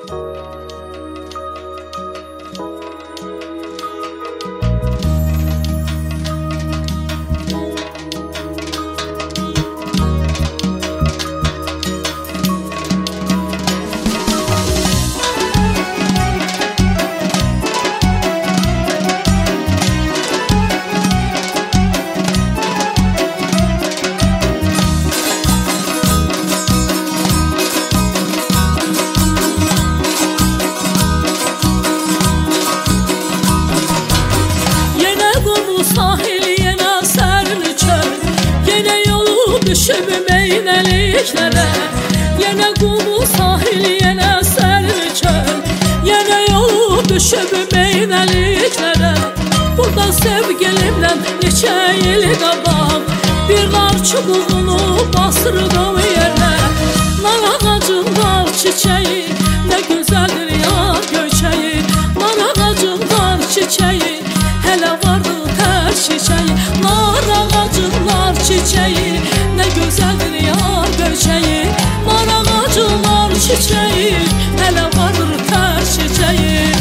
Düşüb meynəliklərə, yenə qumu sahil, yenə sərin çöl, yenə yolu düşüb meynəliklərə. Burada sevgilimlə neçə il qabaq bir nar çubuğunu basırdım yerə. Nar ağacın var çiçeği, nə gözəldir yar göçəyi. Nar ağacın var çiçeği, hələ vardı tər çiçeği. Nar ağacın var çiçeği, ne güzeldir yar göçeği. Nar ağacın var çiçeği, hele vardır tər çiçeği.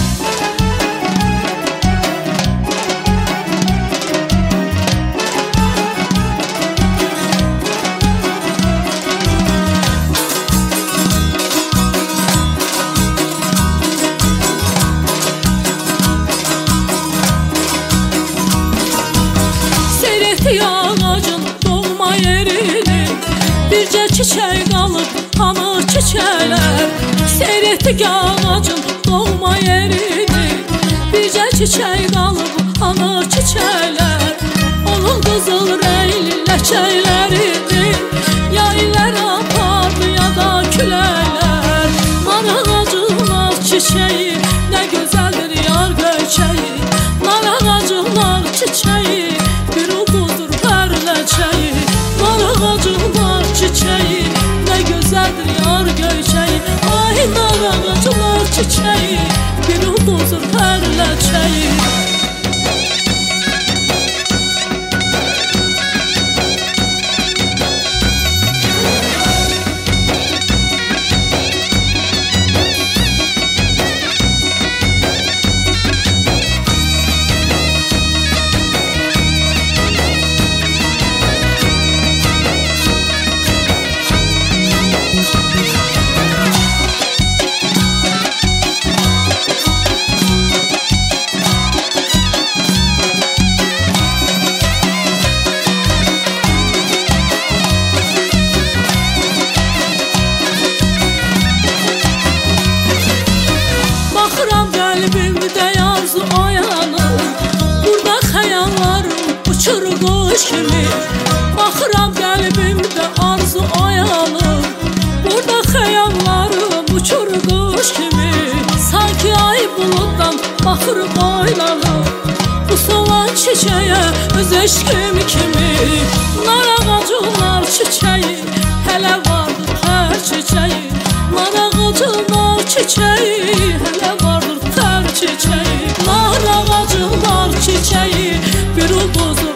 Seyretdi ağacın doğma yerini, bircə çiçək qalıb hanı çiçəklər. Seyretdik ağacın doğma yerini, bircə çiçək qalıb hanı çiçəklər. Onun qızıl rəngli ləkəklərini yaylar apardı ya da küləklər. Nar ağacın var çiçeği, nə gözəldir yar göçəyi. Nar ağacın var çiçeği, bir ulduzdur pərləçəyi. Nar ağacın var çiçeği, ne güzeldir yar göçeği. Ay nar ağacın var çiçeği, bir ulduzdur pərləçəyi. Baxıram qəlbimdə arzu oyanır, burada xəyallarım uçur quş kimi. Baxıram qəlbimdə arzu oyanır, burada xəyallarım uçur quş kimi. Sanki ay buluddan baxır boylanır, bu soğan çiçəyə öz eşqim kimi. Nar ağacın var çiçeği, hələ vardır tər çiçeği. Nar ağacın var çiçeği, hələ vardır tər çiçeği. Nar ağacın var çiçeği, bir ulduzdur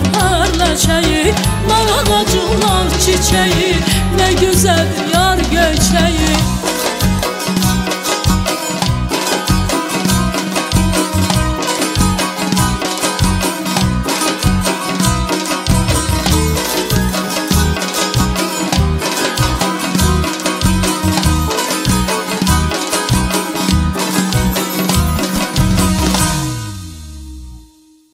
pərləçəyi. Nar ağacın var çiçeği, ne güzeldir yar göçeği.